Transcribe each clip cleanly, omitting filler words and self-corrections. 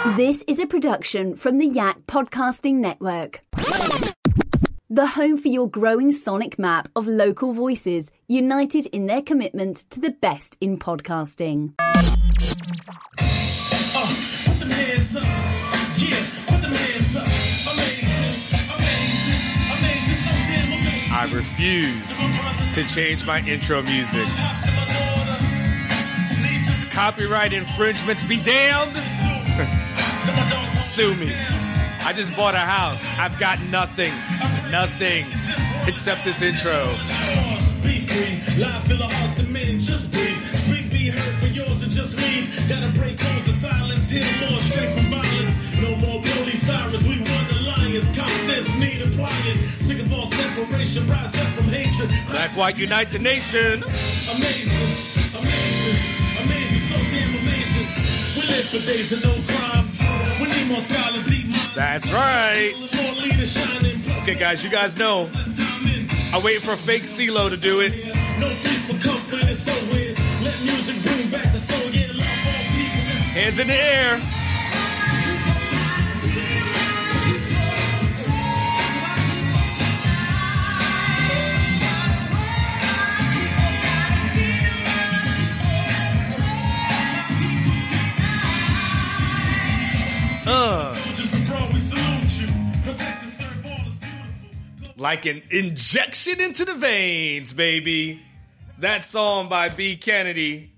This is a production from the Yak Podcasting Network. The home for your growing sonic map of local voices, united in their commitment to the best in podcasting. Put them hands up. Yeah, put them hands up. Amazing, so damn amazing. I refuse to change my intro music. Copyright infringements be damned. Sue me. I just bought a house. I've got nothing except this intro. Be free, live fill the hearts of men, just breathe. Speak, be heard for yours and just leave. Gotta break codes of silence, hear more straight from violence. No more Billy Cyrus, we won the lions. Common sense need applying. Sick of all separation, rise up from hatred. Black, white, unite the nation. Amazing, so damn amazing. We live for days of no crime. We need more scholars, deep minds. That's right. More leaders shining. Okay, guys, you guys know. I wait for a fake CeeLo to do it. No feast for comfort, it's so weird. Let music bring back the soul, yeah, love all people. Hands in the air. Soldiers abroad, we salute you. Protect and serve all is beautiful. Like an injection into the veins, baby. That song by B. Kennedy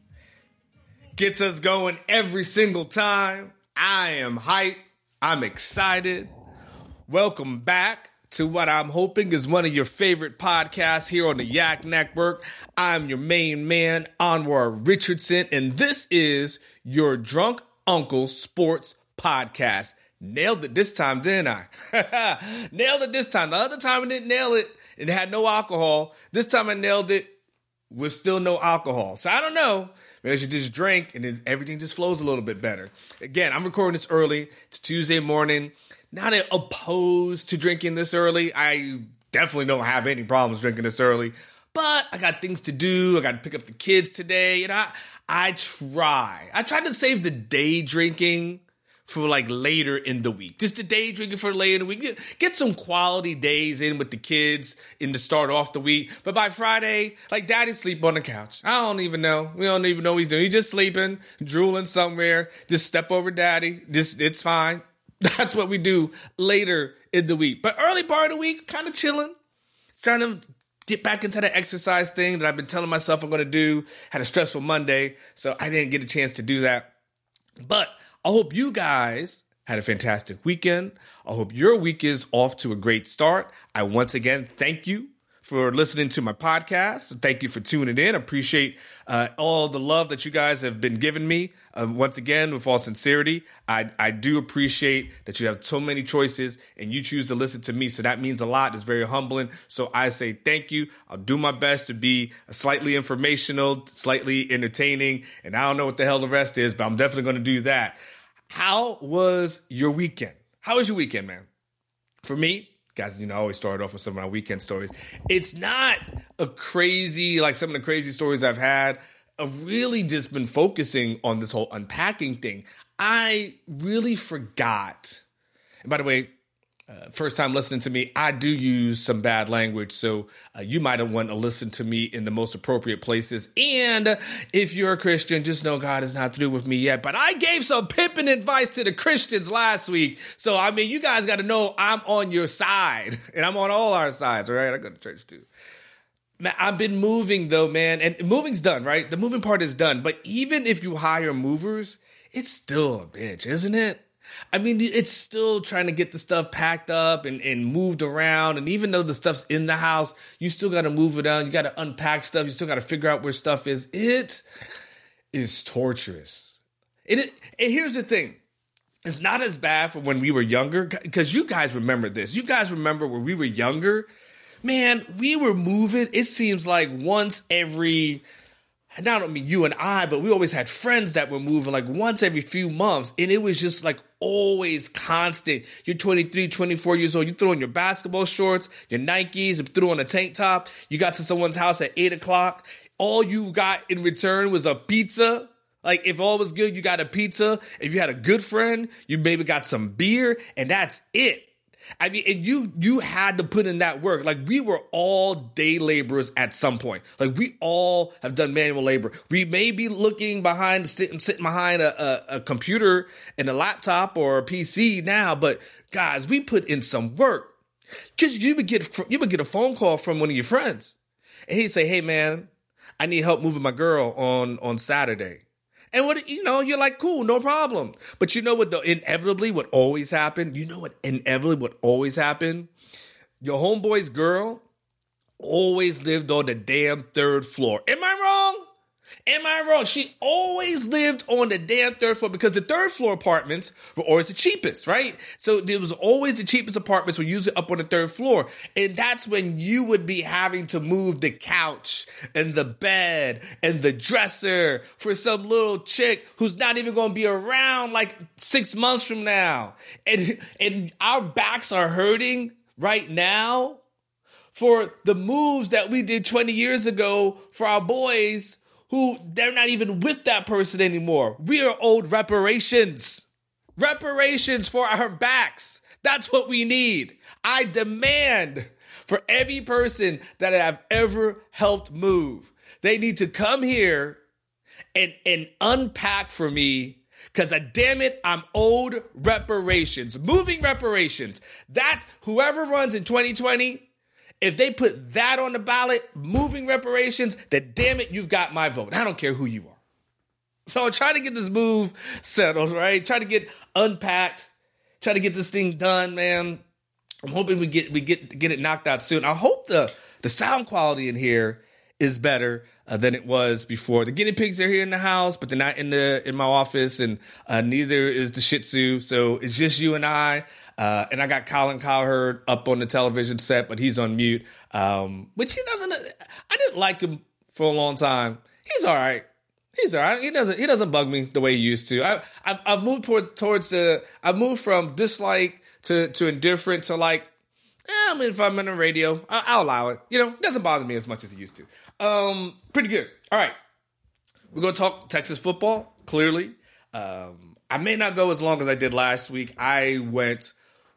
gets us going every single time. I am hyped. I'm excited. Welcome back to what I'm hoping is one of your favorite podcasts here on the Yak Network. I'm your main man, Anwar Richardson, and this is your Drunk Uncle Sports Podcast. Nailed it this time, didn't I? Nailed it this time. The other time I didn't nail it. It had no alcohol. This time I nailed it with still no alcohol. So I don't know. Maybe I should just drink and then everything just flows a little bit better. Again, I'm recording this early. It's Tuesday morning. Not opposed to drinking this early. I definitely don't have any problems drinking this early. But I got things to do. I got to pick up the kids today. And I try to save the day drinking for like later in the week. Just the day drinking for later in the week. Get some quality days in with the kids in to start off the week. But by Friday, like daddy sleep on the couch. I don't even know. We don't even know what he's doing. He's just sleeping, drooling somewhere. Just step over daddy. It's fine. That's what we do later in the week. But early part of the week, kind of chilling. Trying to get back into the exercise thing that I've been telling myself I'm going to do. Had a stressful Monday, so I didn't get a chance to do that. But I hope you guys had a fantastic weekend. I hope your week is off to a great start. I once again thank you for listening to my podcast. Thank you for tuning in. I appreciate all the love that you guys have been giving me. Once again, with all sincerity, I do appreciate that you have so many choices and you choose to listen to me. So that means a lot. It's very humbling. So I say thank you. I'll do my best to be slightly informational, slightly entertaining, and I don't know what the hell the rest is, but I'm definitely going to do that. How was your weekend? How was your weekend, man? For me, guys, I always start off with some of my weekend stories. It's not a crazy, like some of the crazy stories I've had. I've really just been focusing on this whole unpacking thing. I really forgot. And by the way, first time listening to me, I do use some bad language. So you might have want to listen to me in the most appropriate places. And if you're a Christian, just know God is not through with me yet. But I gave some pimping advice to the Christians last week. So, you guys got to know I'm on your side. And I'm on all our sides, all right? I go to church too. Man, I've been moving though, man. And moving's done, right? The moving part is done. But even if you hire movers, it's still a bitch, isn't it? It's still trying to get the stuff packed up and moved around. And even though the stuff's in the house, you still got to move it down. You got to unpack stuff. You still got to figure out where stuff is. It is torturous. And here's the thing. It's not as bad for when we were younger, because you guys remember this. You guys remember when we were younger, man, we were moving. It seems like once every, and I don't mean you and I, but we always had friends that were moving like once every few months. And it was just like always constant. You're 23, 24 years old. You throw on your basketball shorts, your Nikes, you threw on a tank top. You got to someone's house at 8 o'clock. All you got in return was a pizza, Like, if all was good, you got a pizza. If you had a good friend, you maybe got some beer, and that's it. I mean, and you had to put in that work. Like, we were all day laborers at some point. Like, we all have done manual labor. We may be sitting behind a computer and a laptop or a PC now, but guys, we put in some work. Because you would get a phone call from one of your friends, and he'd say, "Hey, man, I need help moving my girl on Saturday." And you're like, cool, no problem. But you know what inevitably would always happen? Your homeboy's girl always lived on the damn third floor. Am I wrong? She always lived on the damn third floor because the third floor apartments were always the cheapest, right? So there was always the cheapest apartments were usually up on the third floor. And that's when you would be having to move the couch and the bed and the dresser for some little chick who's not even going to be around like 6 months from now. And our backs are hurting right now for the moves that we did 20 years ago for our boys who they're not even with that person anymore. We are owed reparations. Reparations for our backs. That's what we need. I demand for every person that I've ever helped move, they need to come here and unpack for me, because damn it, I'm owed reparations. Moving reparations. That's whoever runs in 2020. If they put that on the ballot, moving reparations, then damn it, you've got my vote. I don't care who you are. So I'm trying to get this move settled, right? Try to get unpacked. Try to get this thing done, man. I'm hoping we get it knocked out soon. I hope the sound quality in here is better than it was before. The guinea pigs are here in the house, but they're not in my office, and neither is the Shih Tzu. So it's just you and I. And I got Colin Cowherd up on the television set, but he's on mute, which he doesn't. I didn't like him for a long time. He's all right. He doesn't bug me the way he used to. I've moved I've moved from dislike to indifferent to like, if I'm in the radio, I'll allow it. It doesn't bother me as much as it used to. Pretty good. All right. We're going to talk Texas football, clearly. I may not go as long as I did last week. I went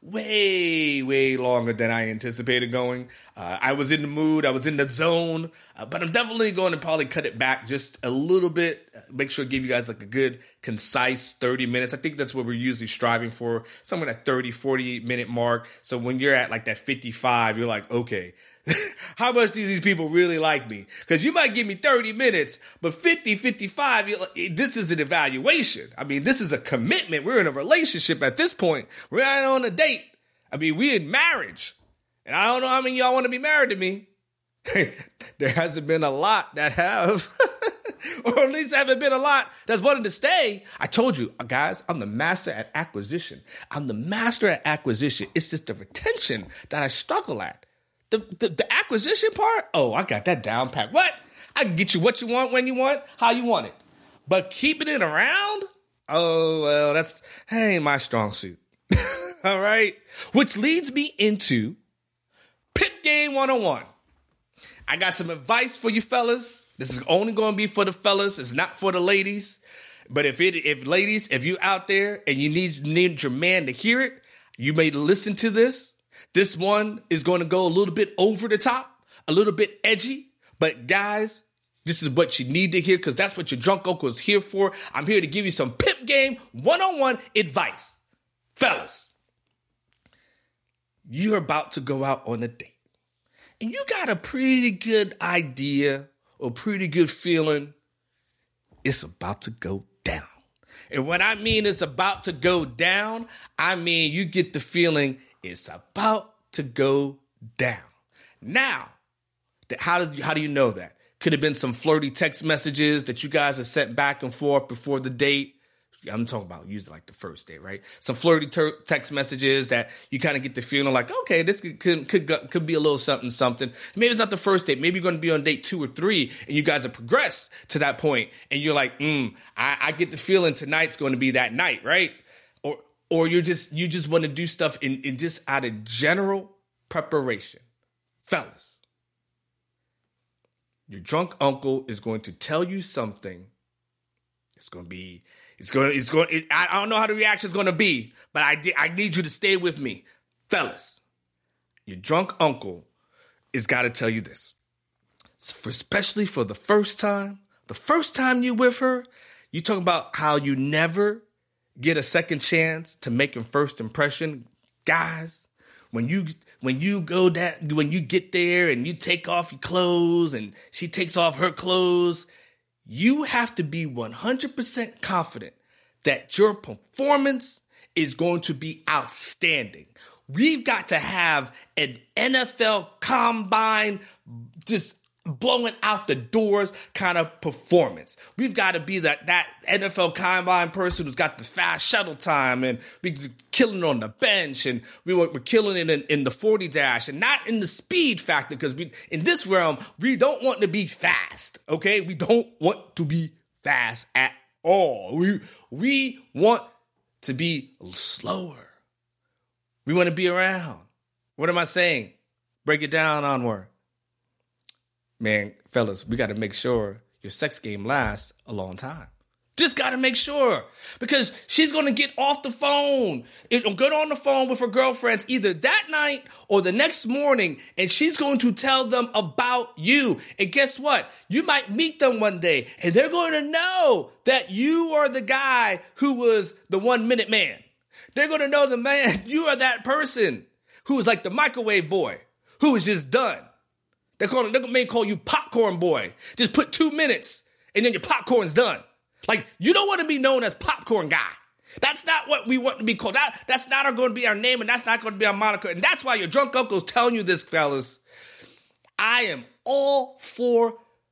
way longer than I anticipated going. I was in the mood. I was in the zone. But I'm definitely going to probably cut it back just a little bit. Make sure to give you guys like a good, concise 30 minutes. I think that's what we're usually striving for, somewhere at 30, 40-minute mark. So when you're at like that 55, you're like, okay, how much do these people really like me? Because you might give me 30 minutes, but 50, 55, this is an evaluation. I mean, this is a commitment. We're in a relationship at this point. We're not on a date. I mean, we're in marriage. And I don't know how many of y'all want to be married to me. There hasn't been a lot that have. Or at least haven't been a lot that's wanting to stay. I told you, guys, I'm the master at acquisition. It's just the retention that I struggle at. The acquisition part, I got that down pat. What? I can get you what you want, when you want, how you want it. But keeping it around? Oh, well, that ain't my strong suit. All right? Which leads me into Pip Game 101. I got some advice for you fellas. This is only going to be for the fellas. It's not for the ladies. But if ladies, if you out there and you need your man to hear it, you may listen to this. This one is going to go a little bit over the top, a little bit edgy. But guys, this is what you need to hear because that's what your drunk uncle is here for. I'm here to give you some Pip Game 101 advice. Fellas, you're about to go out on a date. And you got a pretty good idea or pretty good feeling it's about to go down. And when I mean it's about to go down, I mean you get the feeling it's about to go down. Now, how do you know that? Could have been some flirty text messages that you guys have sent back and forth before the date. I'm talking about usually like the first date, right? Some flirty text messages that you kind of get the feeling like, okay, this could be a little something. Maybe it's not the first date. Maybe you're going to be on date 2 or 3 and you guys have progressed to that point and you're like, I get the feeling tonight's going to be that night, right? Or you just want to do stuff in just out of general preparation. Fellas, your drunk uncle is going to tell you something that's I don't know how the reaction is going to be, but I need you to stay with me. Fellas, your drunk uncle has got to tell you this. Especially for the first time you with her, you talk about how you never get a second chance to make a first impression. Guys, when you get there and you take off your clothes and she takes off her clothes, you have to be 100% confident that your performance is going to be outstanding. We've got to have an NFL combine just blowing out the doors kind of performance. We've got to be that NFL combine person who's got the fast shuttle time, and we're killing it on the bench, and we're killing it in the 40 dash, and not in the speed factor, because in this realm, we don't want to be fast, okay? We don't want to be fast at all. We want to be slower. We want to be around. What am I saying? Break it down, Onward. Man, fellas, we got to make sure your sex game lasts a long time. Just got to make sure, because she's going to get off the phone, get on the phone with her girlfriends either that night or the next morning, and she's going to tell them about you. And guess what? You might meet them one day, and they're going to know that you are the guy who was the 1 minute man. They're going to know the man, you are that person who was like the microwave boy, who was just done. They may call you popcorn boy. Just put 2 minutes and then your popcorn's done. Like, you don't want to be known as popcorn guy. That's not what we want to be called. That's not going to be our name, and that's not going to be our moniker. And that's why your drunk uncle's telling you this, fellas. I am all for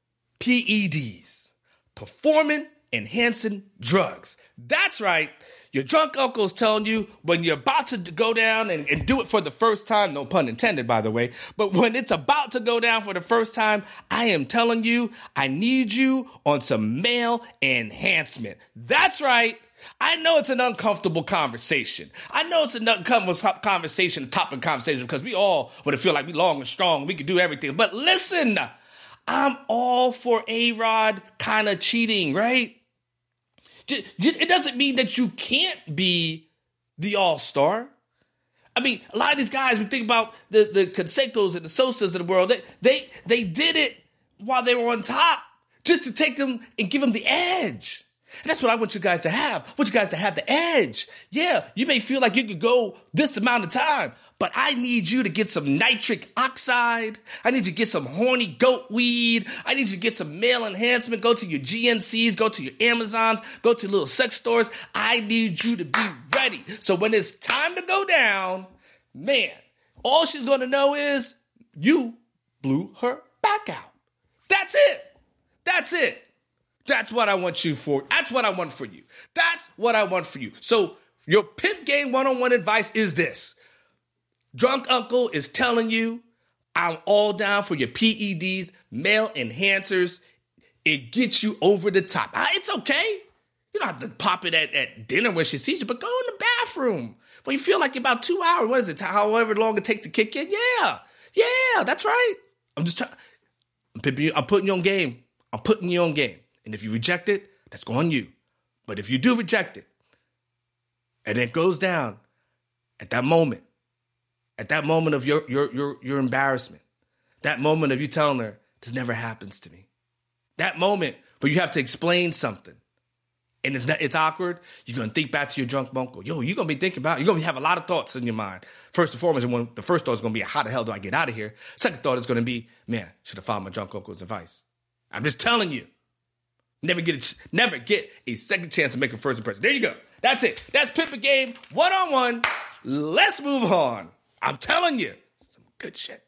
PEDs, performance enhancing drugs. That's right. Your drunk uncle's telling you when you're about to go down and do it for the first time, no pun intended, by the way, but when it's about to go down for the first time, I am telling you, I need you on some male enhancement. That's right. I know it's an uncomfortable conversation. I know it's an uncomfortable conversation, topic conversation, because we all want to feel like we long and strong. We can do everything. But listen, I'm all for A-Rod kind of cheating, right? It doesn't mean that you can't be the all-star. I mean, a lot of these guys, we think about the Cansecos and the Sosas of the world, they did it while they were on top, just to take them and give them the edge. And that's what I want you guys to have. I want you guys to have the edge. Yeah, you may feel like you could go this amount of time, but I need you to get some nitric oxide. I need you to get some horny goat weed. I need you to get some male enhancement. Go to your GNCs, go to your Amazons, go to little sex stores. I need you to be ready. So when it's time to go down, man, all she's going to know is you blew her back out. That's it. That's it. That's what I want you for. That's what I want for you. That's what I want for you. So your pimp game one-on-one advice is this. Drunk uncle is telling you, I'm all down for your PEDs, male enhancers. It gets you over the top. It's okay. You don't have to pop it at dinner when she sees you, but go in the bathroom when you feel like about 2 hours. What is it? However long it takes to kick in? Yeah, that's right. I'm putting you on game. I'm putting you on game. And if you reject it, that's on you. But if you do reject it, and it goes down at that moment of your embarrassment, that moment of you telling her, this never happens to me, that moment where you have to explain something, and it's awkward, you're going to think back to your drunk uncle. You're going to be thinking about, you're going to have a lot of thoughts in your mind. First and foremost, the first thought is going to be, how the hell do I get out of here? Second thought is going to be, man, should have followed my drunk uncle's advice. I'm just telling you. Never get a second chance to make a first impression. There you go. That's it. That's Pimpin' Game one-on-one. Let's move on. I'm telling you, some good shit.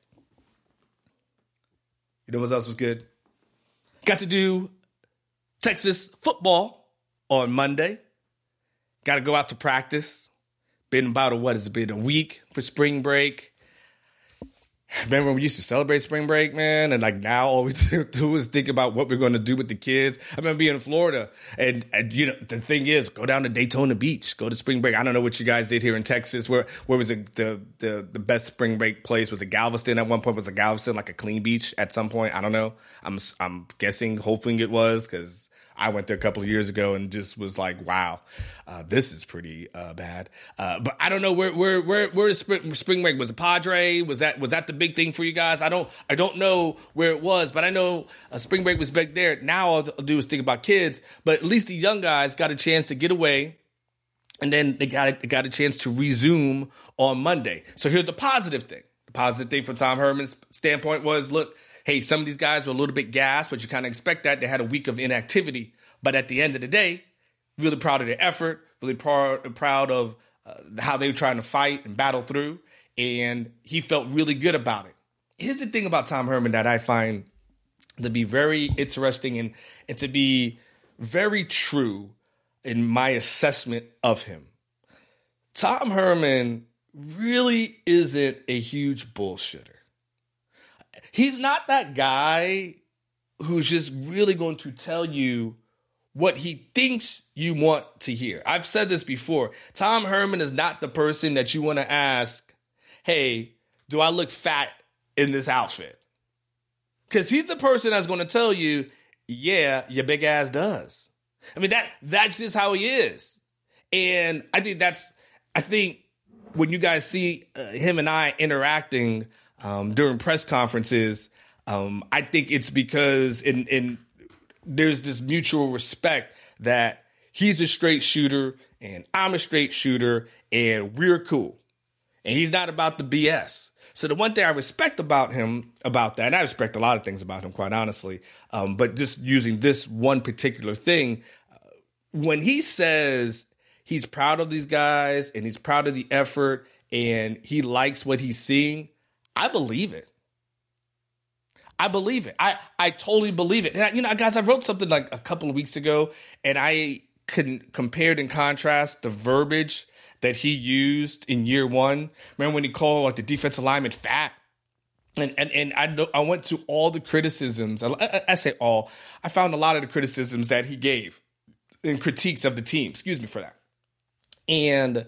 You know what else was good? Got to do Texas football on Monday. Got to go out to practice. Been about a week for spring break. Remember when we used to celebrate spring break, man? And like now all we do is think about what we're going to do with the kids. I remember being in Florida and you know, the thing is, go down to Daytona Beach, go to spring break. I don't know what you guys did here in Texas. Where was it the best spring break place? Was it Galveston at one point? Was it Galveston like a clean beach at some point? I don't know. I'm guessing, hoping it was, because I went there a couple of years ago and just was like, wow, this is pretty bad. But I don't know where is spring break? Was it Padre? Was that the big thing for you guys? I don't know where it was, but I know spring break was back there. Now all I'll do is think about kids, but at least the young guys got a chance to get away. And then they got a chance to resume on Monday. So here's the positive thing. The positive thing from Tom Herman's standpoint was, look, hey, some of these guys were a little bit gassed, but you kind of expect that. They had a week of inactivity. But at the end of the day, really proud of their effort, really proud of how they were trying to fight and battle through. And he felt really good about it. Here's the thing about Tom Herman that I find to be very interesting and to be very true in my assessment of him. Tom Herman really isn't a huge bullshitter. He's not that guy who's just really going to tell you what he thinks you want to hear. I've said this before. Tom Herman is not the person that you want to ask, hey, do I look fat in this outfit? Because he's the person that's going to tell you, yeah, your big ass does. I mean, that's just how he is. And I think when you guys see him and I interacting during press conferences, I think it's because there's this mutual respect that he's a straight shooter and I'm a straight shooter and we're cool. And he's not about the BS. So the one thing I respect about him about that, and I respect a lot of things about him, quite honestly, but just using this one particular thing, when he says he's proud of these guys and he's proud of the effort and he likes what he's seeing, I believe it. I believe it. I totally believe it. And guys, I wrote something like a couple of weeks ago and I compared and contrast the verbiage that he used in year one. Remember when he called like the defensive lineman fat? And I went to all the criticisms. I say all. I found a lot of the criticisms that he gave and critiques of the team. Excuse me for that. And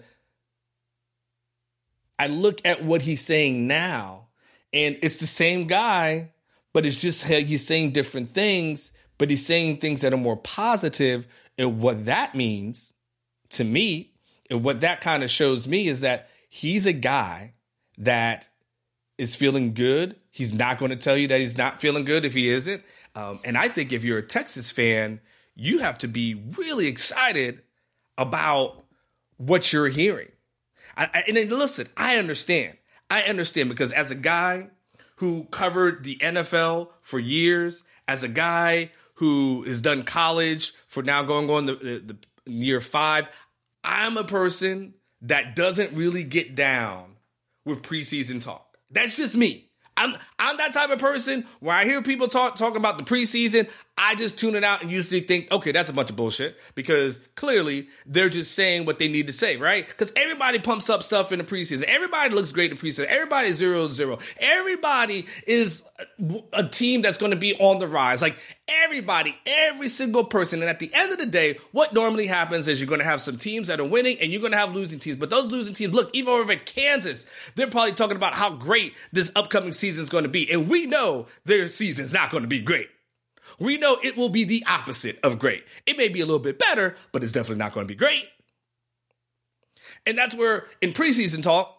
I look at what he's saying now, and it's the same guy, but it's just he's saying different things, but he's saying things that are more positive. And what that means to me, and what that kind of shows me is that he's a guy that is feeling good. He's not going to tell you that he's not feeling good if he isn't. And I think if you're a Texas fan, you have to be really excited about what you're hearing. And listen, I understand because as a guy who covered the NFL for years, as a guy who has done college for now going on the year 5, I'm a person that doesn't really get down with preseason talk. That's just me. I'm that type of person where I hear people talk about the preseason, I just tune it out and usually think, okay, that's a bunch of bullshit because clearly they're just saying what they need to say, right? Because everybody pumps up stuff in the preseason. Everybody looks great in the preseason. Everybody is 0-0. Everybody is a team that's going to be on the rise. Like everybody, every single person. And at the end of the day, what normally happens is you're going to have some teams that are winning and you're going to have losing teams. But those losing teams, look, even over at Kansas, they're probably talking about how great this upcoming season is going to be. And we know their season's not going to be great. We know it will be the opposite of great. It may be a little bit better, but it's definitely not going to be great. And that's where in preseason talk,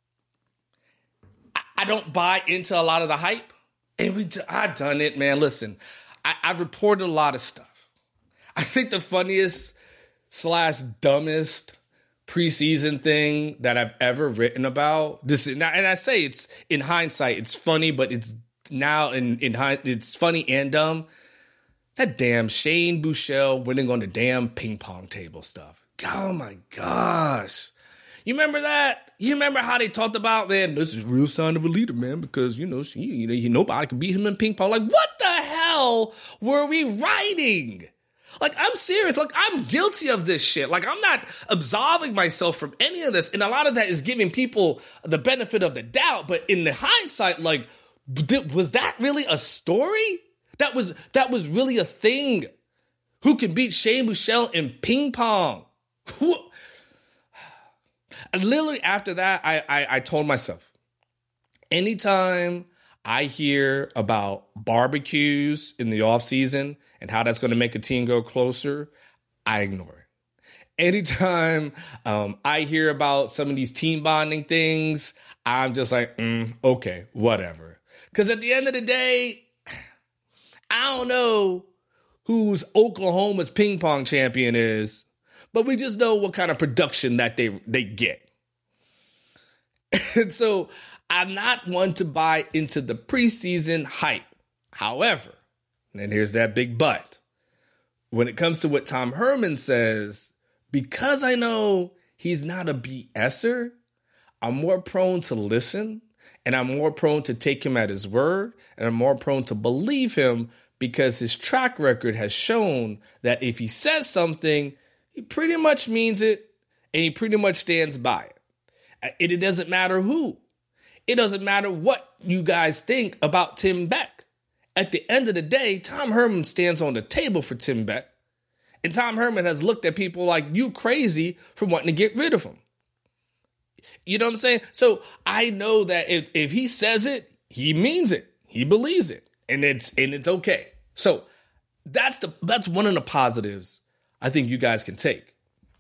I don't buy into a lot of the hype. And I've done it, man. Listen, I've reported a lot of stuff. I think the funniest / dumbest preseason thing that I've ever written about this, and I say it's in hindsight, it's funny, but it's now it's funny and dumb. That damn Shane Buechele winning on the damn ping pong table stuff. Oh my gosh. You remember that? You remember how they talked about, man, this is real sign of a leader, man, because, nobody can beat him in ping pong. Like, what the hell were we writing? Like, I'm serious. Like, I'm guilty of this shit. Like, I'm not absolving myself from any of this. And a lot of that is giving people the benefit of the doubt. But in the hindsight, like, was that really a story? That was really a thing. Who can beat Shane Buechele in ping pong? And literally after that, I told myself, anytime I hear about barbecues in the off season and how that's going to make a team go closer, I ignore it. Anytime I hear about some of these team bonding things, I'm just like, okay, whatever. Because at the end of the day, I don't know who's Oklahoma's ping pong champion is, but we just know what kind of production that they get. And so I'm not one to buy into the preseason hype. However, and here's that big but, when it comes to what Tom Herman says, because I know he's not a BSer, I'm more prone to listen, and I'm more prone to take him at his word, and I'm more prone to believe him because his track record has shown that if he says something, he pretty much means it, and he pretty much stands by it. It doesn't matter who. It doesn't matter what you guys think about Tim Beck. At the end of the day, Tom Herman stands on the table for Tim Beck. And Tom Herman has looked at people like you crazy for wanting to get rid of him. You know what I'm saying? So I know that if he says it, he means it. He believes it. And it's okay. So that's one of the positives I think you guys can take.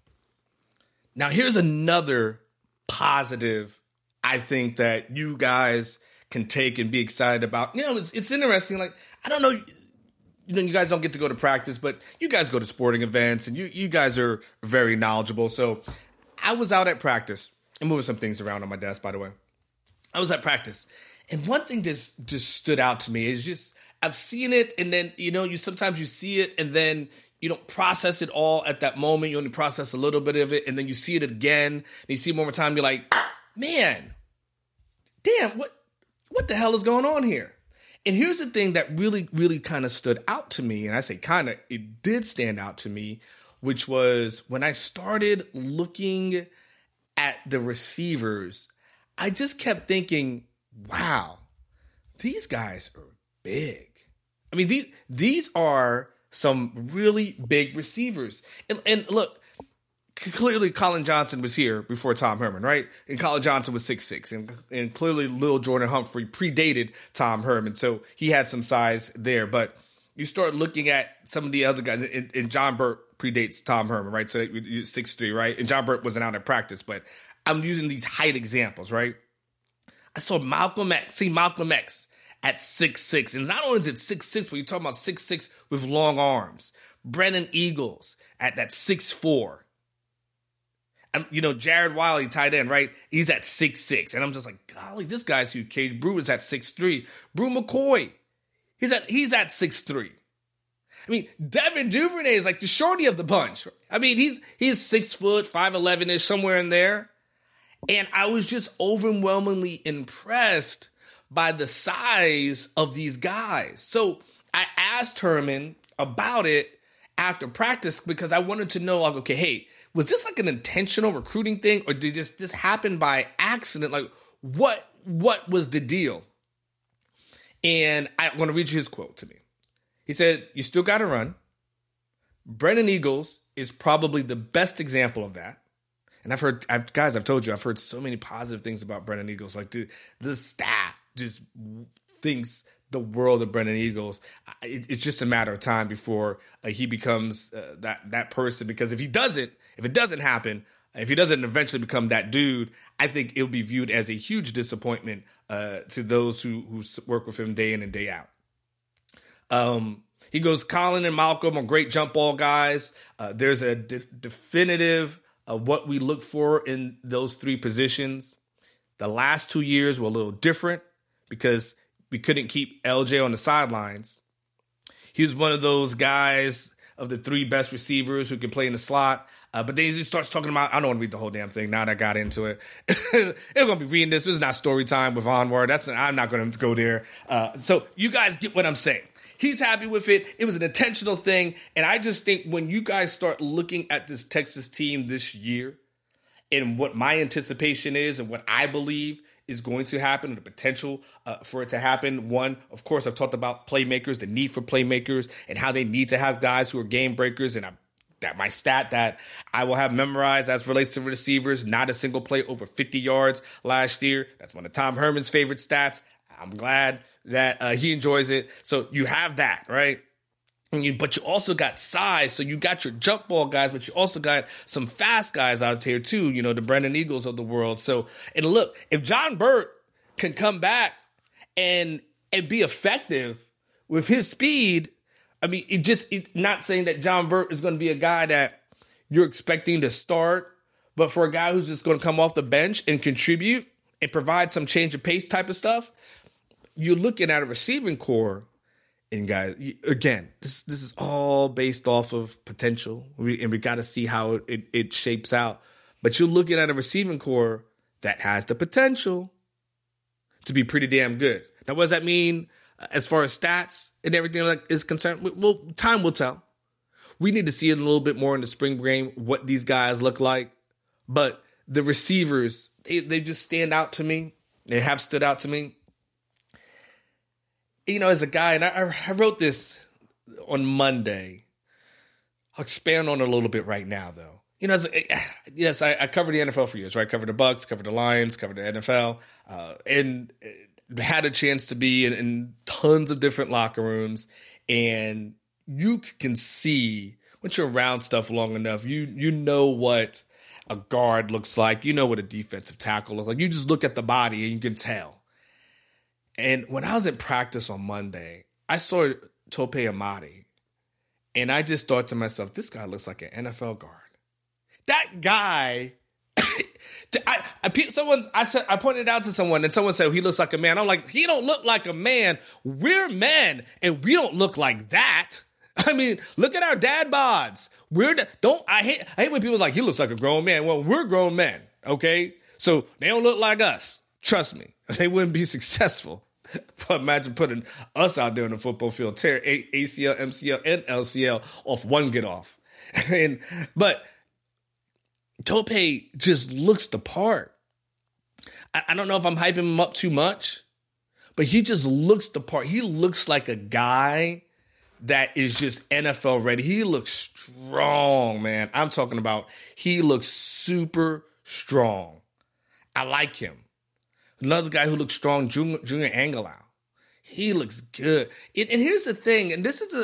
Now here's another positive I think that you guys can take and be excited about. It's interesting. Like, I don't know, you guys don't get to go to practice, but you guys go to sporting events and you guys are very knowledgeable. So I was out at practice and moving some things around on my desk, by the way. I was at practice, and one thing just stood out to me is just, I've seen it, and then, you sometimes you see it and then you don't process it all at that moment. You only process a little bit of it, and then you see it again, and you see it one more time, you're like, man, damn, what the hell is going on here? And here's the thing that really, really kind of stood out to me, and I say kind of, it did stand out to me, which was when I started looking at the receivers, I just kept thinking, wow, these guys are big. I mean, these are some really big receivers. And look, clearly Colin Johnson was here before Tom Herman, right? And Colin Johnson was 6'6", and clearly Lil Jordan Humphrey predated Tom Herman, so he had some size there. But you start looking at some of the other guys, and John Burt predates Tom Herman, right? So 6'3", right? And John Burt wasn't out at practice, but I'm using these height examples, right? I saw Malcolm X at 6'6", and not only is it 6'6", but you're talking about 6'6" with long arms. Brennan Eagles at that 6'4". Jared Wiley, tight end, right? He's at 6'6", and I'm just like, golly, this guy's huge. Cade Brew is at 6'3". Brew McCoy, he's at 6'3". I mean, Devin Duvernay is like the shorty of the bunch. I mean, he's 6 foot, 5'11"-ish, somewhere in there. And I was just overwhelmingly impressed by the size of these guys. So I asked Herman about it after practice because I wanted to know, like, okay, hey, was this like an intentional recruiting thing, or did this happen by accident? Like, what was the deal? And I want to read you his quote to me. He said, "You still got to run. Brennan Eagles is probably the best example of that." And I've told you, I've heard so many positive things about Brennan Eagles. Like the staff just thinks the world of Brennan Eagles. It's just a matter of time before he becomes that person. Because if it doesn't happen, if he doesn't eventually become that dude, I think it'll be viewed as a huge disappointment to those who work with him day in and day out. He goes, Colin and Malcolm are great jump ball guys. There's a definitive of what we look for in those three positions. The last 2 years were a little different because we couldn't keep LJ on the sidelines. He was one of those guys of the three best receivers who can play in the slot. But then he starts talking about, I don't want to read the whole damn thing now that I got into it. They're going to be reading this. This is not story time with Onward. I'm not going to go there. So you guys get what I'm saying. He's happy with it. It was an intentional thing. And I just think when you guys start looking at this Texas team this year and what my anticipation is and what I believe is going to happen and the potential for it to happen. One, of course, I've talked about playmakers, the need for playmakers and how they need to have guys who are game breakers. And my stat that I will have memorized as relates to receivers, not a single play over 50 yards last year. That's one of Tom Herman's favorite stats. I'm glad that he enjoys it. So you have that, right? But you also got size, so you got your jump ball guys, but you also got some fast guys out there too, the Brendan Eagles of the world. So, and look, if John Burt can come back and be effective with his speed, I mean, not saying that John Burt is going to be a guy that you're expecting to start, but for a guy who's just going to come off the bench and contribute and provide some change of pace type of stuff, you're looking at a receiving core. And guys, again, this is all based off of potential. We got to see how it shapes out. But you're looking at a receiving core that has the potential to be pretty damn good. Now, what does that mean as far as stats and everything is concerned? Well, time will tell. We need to see it a little bit more in the spring game, what these guys look like. But the receivers, they just stand out to me. They have stood out to me. As a guy, and I wrote this on Monday. I'll expand on it a little bit right now, though. Yes, I covered the NFL for years, right? Covered the Bucs, covered the Lions, covered the NFL, and had a chance to be in tons of different locker rooms. And you can see, once you're around stuff long enough, you know what a guard looks like. You know what a defensive tackle looks like. You just look at the body and you can tell. And when I was in practice on Monday, I saw Tope Amadi, and I just thought to myself, this guy looks like an NFL guard. That guy, I pointed out to someone, and someone said, he looks like a man. I'm like, he don't look like a man. We're men, and we don't look like that. I mean, look at our dad bods. I hate when people are like, he looks like a grown man. Well, we're grown men, okay? So they don't look like us. Trust me, they wouldn't be successful. But imagine putting us out there on the football field, tear ACL, MCL, and LCL off one get off. But Tope just looks the part. I don't know if I'm hyping him up too much, but he just looks the part. He looks like a guy that is just NFL ready. He looks strong, man. I'm talking about he looks super strong. I like him. Another guy who looks strong, Junior Angilau. He looks good. And here's the thing, and this is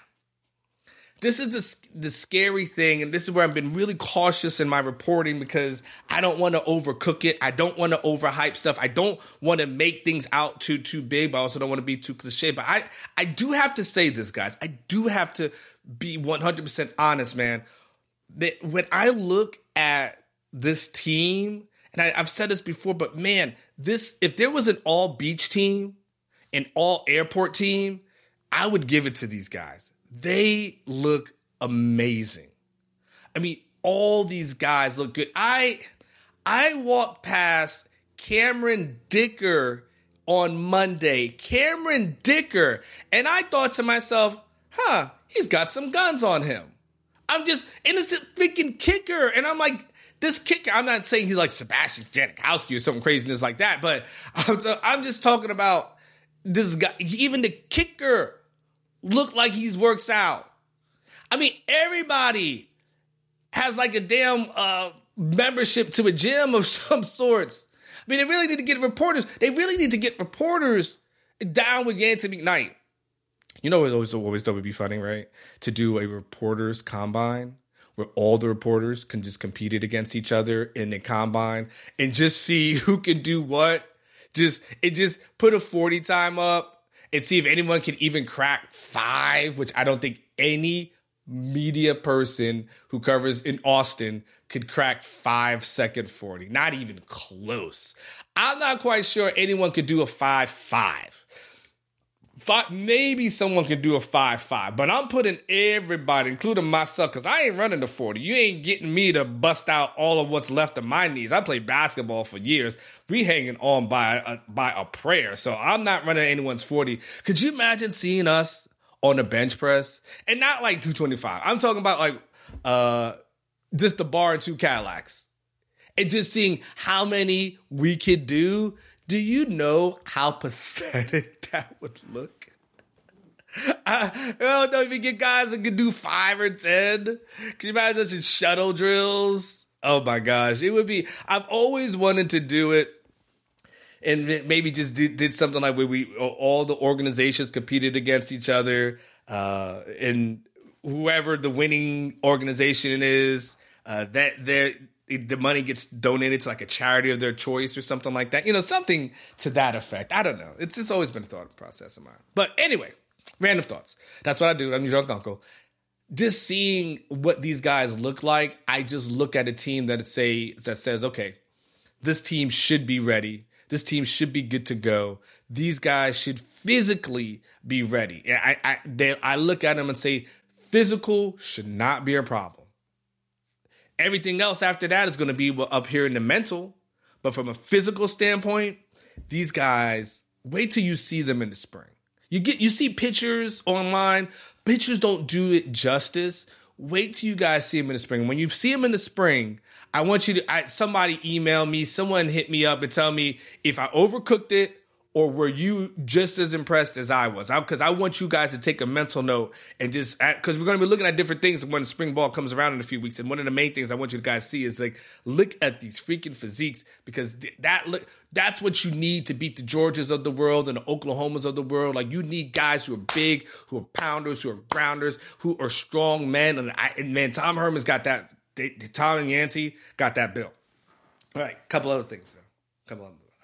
the scary thing, and this is where I've been really cautious in my reporting because I don't want to overcook it. I don't want to overhype stuff. I don't want to make things out too big, but I also don't want to be too cliche. But I do have to say this, guys. I do have to be 100% honest, man. That when I look at this team, and I've said this before, but man, if there was an all beach team, an all airport team, I would give it to these guys. They look amazing. I mean, all these guys look good. I walked past Cameron Dicker on Monday. Cameron Dicker. And I thought to myself, he's got some guns on him. I'm just innocent freaking kicker. And I'm like, this kicker, I'm not saying he's like Sebastian Janikowski or something craziness like that, but I'm just talking about this guy. Even the kicker looked like he works out. I mean, everybody has like a damn membership to a gym of some sorts. I mean, they really need to get reporters. They really need to get reporters down with Yancey McKnight. You know, it always thought would be funny, right? To do a reporters combine where all the reporters can just compete against each other in the combine and just see who can do what. Just put a 40 time up and see if anyone can even crack 5, which I don't think any media person who covers in Austin could crack 5-second 40. Not even close. I'm not quite sure anyone could do a 5.5. Maybe someone could do a 5.5, but I'm putting everybody, including myself, because I ain't running the 40. You ain't getting me to bust out all of what's left of my knees. I played basketball for years. We hanging on by a prayer, so I'm not running anyone's 40. Could you imagine seeing us on the bench press? And not like 225. I'm talking about like just the bar and 2 Cadillacs. And just seeing how many we could do. Do you know how pathetic that would look? I don't know if you get guys that can do 5 or 10. Can you imagine such shuttle drills? Oh my gosh. It would be, I've always wanted to do it. And maybe just did something like where all the organizations competed against each other. and whoever the winning organization is, the money gets donated to like a charity of their choice or something like that. Something to that effect. I don't know. It's just always been a thought process of mine. But anyway, random thoughts. That's what I do. I'm your drunk uncle. Just seeing what these guys look like, I just look at a team that says, okay, this team should be ready. This team should be good to go. These guys should physically be ready. I look at them and say, physical should not be a problem. Everything else after that is going to be up here in the mental. But from a physical standpoint, these guys, wait till you see them in the spring. You see pictures online. Pictures don't do it justice. Wait till you guys see them in the spring. When you see them in the spring, I want you to, somebody email me, someone hit me up and tell me if I overcooked it or were you just as impressed as I was? Because I want you guys to take a mental note and just, because we're going to be looking at different things when spring ball comes around in a few weeks. And one of the main things I want you guys to see is like, look at these freaking physiques, because that's what you need to beat the Georgias of the world and the Oklahomas of the world. Like, you need guys who are big, who are pounders, who are grounders, who are strong men. And man, Tom Herman's got that. Tom and Yancey got that bill. All right, couple other things though.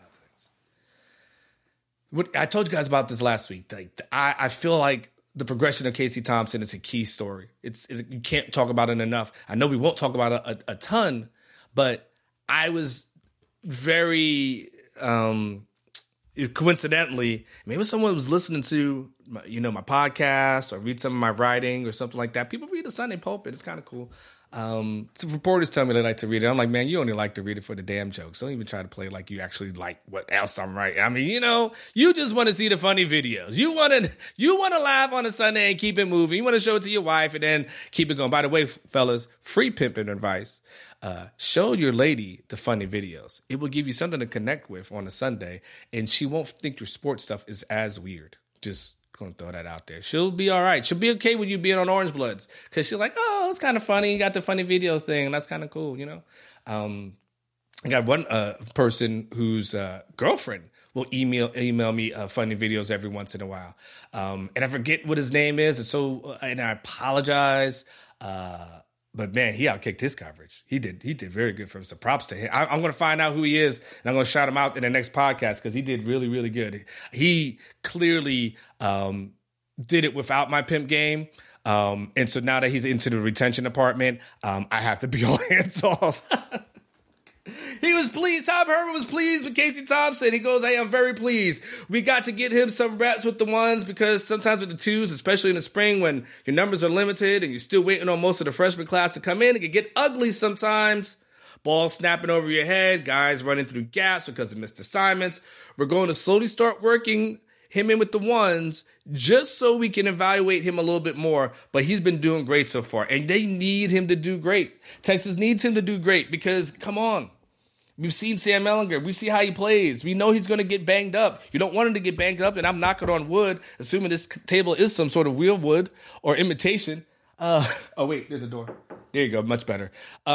I told you guys about this last week. I feel like the progression of Casey Thompson is a key story. You can't talk about it enough. I know we won't talk about it a ton, but I was very coincidentally, maybe someone was listening to my podcast or read some of my writing or something like that. People read the Sunday Pulpit. It's kind of cool. Some reporters tell me they like to read it. I'm like, man, you only like to read it for the damn jokes. Don't even try to play like you actually like what else I'm writing. I mean, you just want to see the funny videos. You want to laugh on a Sunday and keep it moving. You want to show it to your wife and then keep it going. By the way, fellas, free pimping advice. Show your lady the funny videos. It will give you something to connect with on a Sunday, and she won't think your sports stuff is as weird. Just gonna throw that out there. She'll be all right. She'll be okay with you being on Orange Bloods, because she's like, oh, it's kind of funny. You got the funny video thing. That's kind of cool, I got one person whose girlfriend will email me funny videos every once in a while, and I forget what his name is, and I apologize. But man, he outkicked his coverage. He did very good for him. So props to him. I'm going to find out who he is, and I'm going to shout him out in the next podcast, because he did really, really good. He clearly did it without my pimp game. And so now that he's into the retention department, I have to be all hands off. He was pleased. Tom Herman was pleased with Casey Thompson. He goes, hey, I'm very pleased. We got to get him some reps with the ones, because sometimes with the twos, especially in the spring when your numbers are limited and you're still waiting on most of the freshman class to come in, it can get ugly sometimes. Ball snapping over your head, guys running through gaps because of missed assignments. We're going to slowly start working him in with the ones just so we can evaluate him a little bit more. But he's been doing great so far, and they need him to do great. Texas needs him to do great, because, come on, we've seen Sam Ehlinger. We see how he plays. We know he's going to get banged up. You don't want him to get banged up, and I'm knocking on wood, assuming this table is some sort of real wood or imitation. Oh, wait, there's a door. There you go, much better.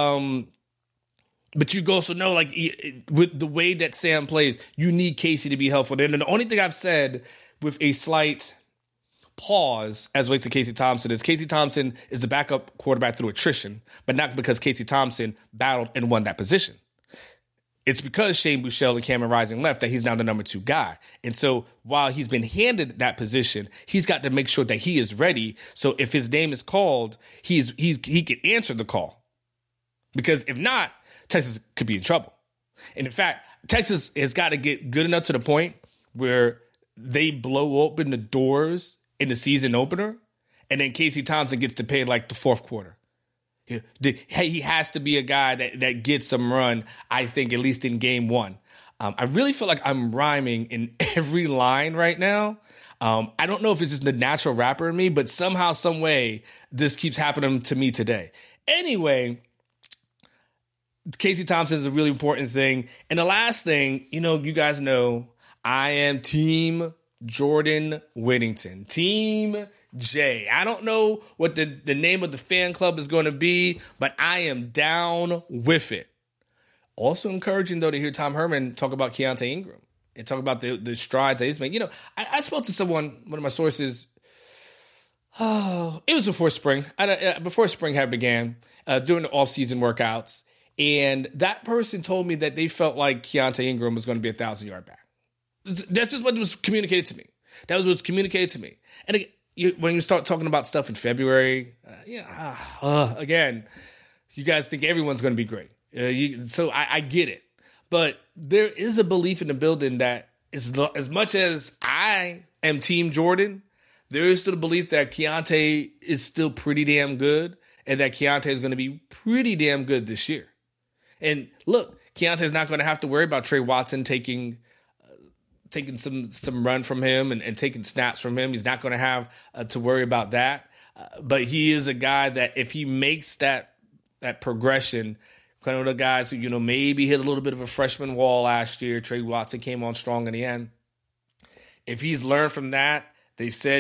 But you also know, like, with the way that Sam plays, you need Casey to be helpful. And the only thing I've said with a slight pause as it relates to Casey Thompson is the backup quarterback through attrition, but not because Casey Thompson battled and won that position. It's because Shane Buechele and Cameron Rising left that he's now the number 2 guy. And so while he's been handed that position, he's got to make sure that he is ready. So if his name is called, he can answer the call. Because if not, Texas could be in trouble. And in fact, Texas has got to get good enough to the point where they blow open the doors in the season opener, and then Casey Thompson gets to play like the fourth quarter. He has to be a guy that gets some run, I think, at least in game 1. I really feel like I'm rhyming in every line right now. I don't know if it's just the natural rapper in me, but somehow, some way, this keeps happening to me today. Anyway, Casey Thompson is a really important thing. And the last thing, you guys know, I am Team Jordan Whittington. Team J. I don't know what the name of the fan club is going to be, but I am down with it. Also encouraging, though, to hear Tom Herman talk about Keontae Ingram and talk about the strides that he's made. I spoke to one of my sources Oh, it was before spring. Before spring had began, during the off-season workouts. And that person told me that they felt like Keaontay Ingram was going to be 1,000-yard back. That's just what was communicated to me. That was what's communicated to me. And when you start talking about stuff in February, again, you guys think everyone's going to be great. So I get it. But there is a belief in the building that as much as I am Team Jordan, there is still a belief that Keaontay is still pretty damn good and that Keaontay is going to be pretty damn good this year. And look, Keaontay's not going to have to worry about Trey Watson taking some run from him and taking snaps from him. He's not going to have to worry about that. But he is a guy that if he makes that progression, kind of the guys who, maybe hit a little bit of a freshman wall last year. Trey Watson came on strong in the end. If he's learned from that, they've said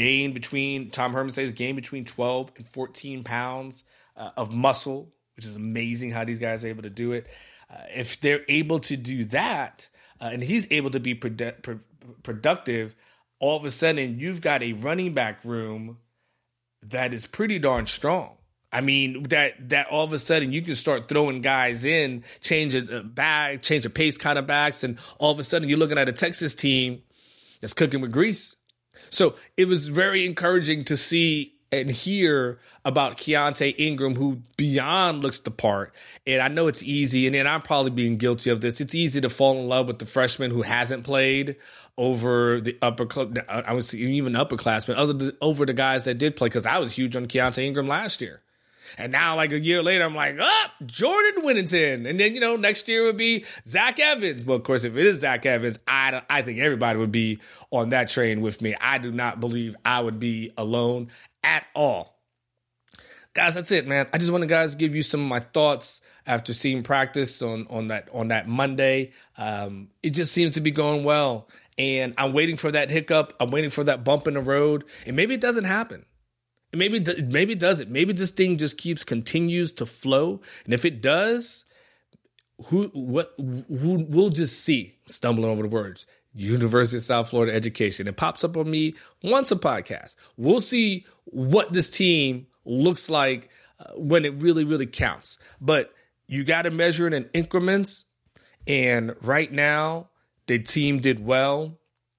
Tom Herman says he's gained between 12 and 14 pounds of muscle, which is amazing how these guys are able to do it. If they're able to do that, and he's able to be productive, all of a sudden you've got a running back room that is pretty darn strong. I mean, that all of a sudden you can start throwing guys in, change a pace kind of backs, and all of a sudden you're looking at a Texas team that's cooking with grease. So it was very encouraging to see and hear about Keaontay Ingram, who beyond looks the part. And I know it's easy, and then I'm probably being guilty of this. It's easy to fall in love with the freshman who hasn't played over the I would say even upperclassmen, over the guys that did play, because I was huge on Keaontay Ingram last year. And now, like a year later, I'm like, Jordan Whittington. And then, next year would be Zach Evans. Well, of course, if it is Zach Evans, I think everybody would be on that train with me. I do not believe I would be alone at all. Guys, that's it, man. I just want to, guys, give you some of my thoughts after seeing practice on that Monday. It just seems to be going well. And I'm waiting for that hiccup. I'm waiting for that bump in the road. And maybe it doesn't happen. Maybe it doesn't. Maybe this thing just continues to flow. And if it does, who we'll just see. Stumbling over the words. University of South Florida education. It pops up on me once a podcast. We'll see what this team looks like when it really, really counts. But you got to measure it in increments. And right now, the team did well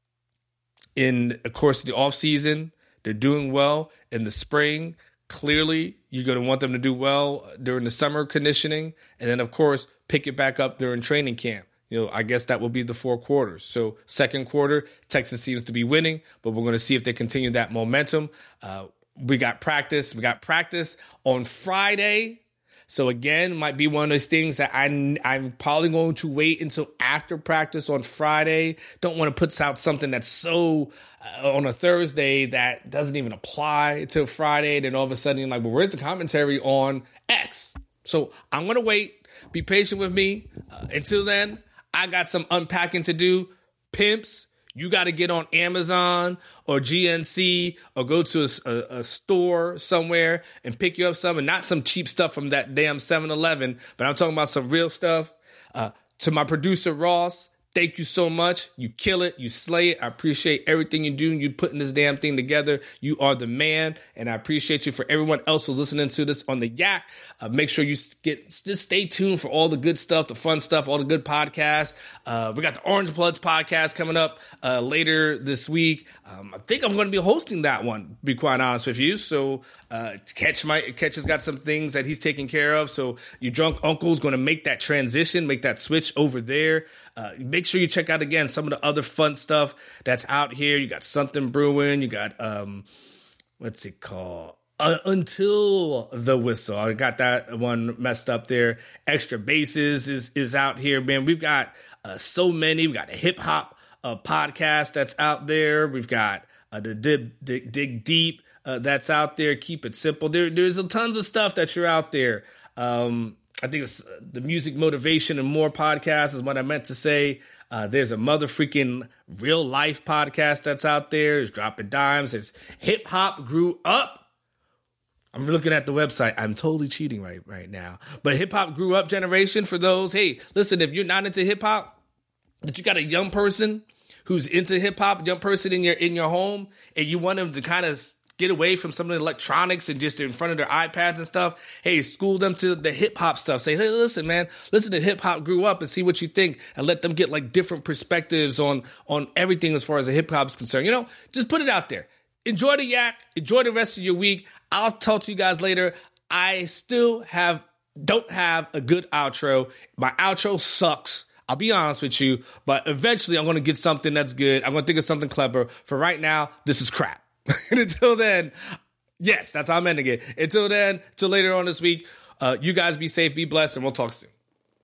in the course of the offseason. They're doing well in the spring. Clearly, you're going to want them to do well during the summer conditioning. And then, of course, pick it back up during training camp. I guess that will be the 4 quarters. So second quarter, Texas seems to be winning, but we're going to see if they continue that momentum. We got practice. We got practice on Friday. So again, might be one of those things that I'm probably going to wait until after practice on Friday. Don't want to put out something that's so on a Thursday that doesn't even apply until Friday. Then all of a sudden you're like, well, where's the commentary on X? So I'm going to wait. Be patient with me. Until then, I got some unpacking to do. Pimps, you got to get on Amazon or GNC or go to a store somewhere and pick you up some, and not some cheap stuff from that damn 7-Eleven, but I'm talking about some real stuff. To my producer, Ross, thank you so much. You kill it. You slay it. I appreciate everything you do. You putting this damn thing together. You are the man, and I appreciate you. For everyone else who's listening to this on the Yak, make sure you just stay tuned for all the good stuff, the fun stuff, all the good podcasts. We got the Orange Bloods podcast coming up later this week. I think I'm going to be hosting that one, to be quite honest with you. So Catch has got some things that he's taking care of. So your drunk uncle's going to make that transition, make that switch over there. Make sure you check out, again, some of the other fun stuff that's out here. You got Something Brewing. You got, what's it called? Until the Whistle. I got that one messed up there. Extra Bases is out here, man. We've got so many. We got a hip hop podcast that's out there. We've got the Dig Deep that's out there. Keep It Simple. There's tons of stuff that you're out there. I think it's the Music Motivation and More podcast is what I meant to say. There's a mother freaking real life podcast that's out there. It's Dropping Dimes. It's Hip Hop Grew Up. I'm looking at the website. I'm totally cheating right now. But Hip Hop Grew Up Generation, for those, hey, listen, if you're not into hip hop, but you got a young person who's into hip hop, young person in your home, and you want them to kind of get away from some of the electronics and just in front of their iPads and stuff. Hey, school them to the hip hop stuff. Say, hey, listen, man, listen to hip hop grew up and see what you think, and let them get like different perspectives on everything as far as the hip hop is concerned. You know, just put it out there. Enjoy the yak. Enjoy the rest of your week. I'll talk to you guys later. I still don't have a good outro. My outro sucks. I'll be honest with you, but eventually I'm going to get something that's good. I'm going to think of something clever. For right now, this is crap. And until then, yes, that's how I'm ending it. Until then, till later on this week, you guys be safe, be blessed, and we'll talk soon.